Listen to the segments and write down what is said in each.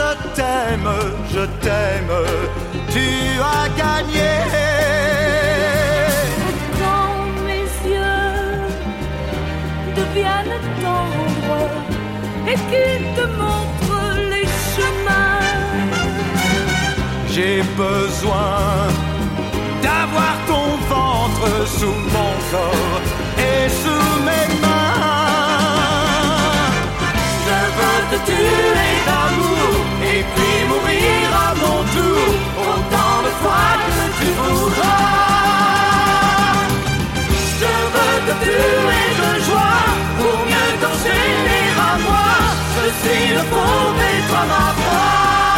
je t'aime, tu as gagné. Quand mes yeux deviennent tendres et qu'ils te montrent les chemins, j'ai besoin d'avoir ton ventre sous mon corps et sous mes mains. Je veux te tuer d'amour et puis mourir à mon tour, autant de fois que tu voudras. Je veux te tuer de joie pour mieux t'enchaîner à moi. Je suis le pauvre et toi ma proie.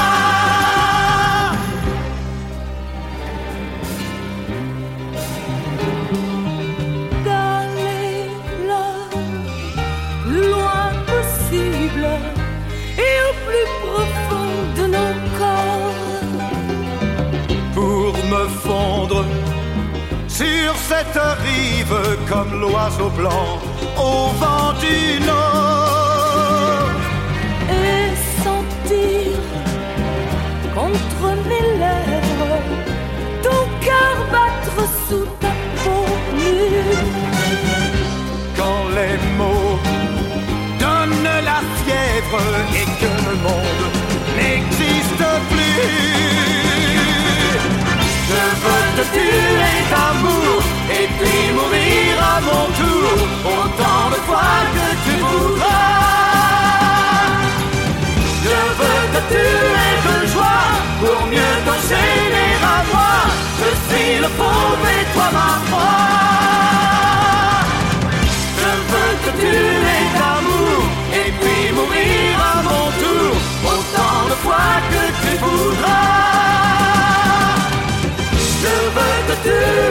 Et au plus profond de nos corps, pour me fondre sur cette rive comme l'oiseau blanc au vent du nord, et sentir contre mes lèvres ton cœur battre sous ta peau nue. Quand les mots donne la fièvre et que le monde n'existe plus. Je veux te tuer d'amour et puis mourir à mon tour, autant de fois que tu voudras. Je veux te tuer de joie pour mieux t'enchaîner à moi. Je suis le pauvre et toi ma proie. Je veux te tuer d'amour et puis mourir à mon tour, autant de fois que tu voudras. Je veux te tuer.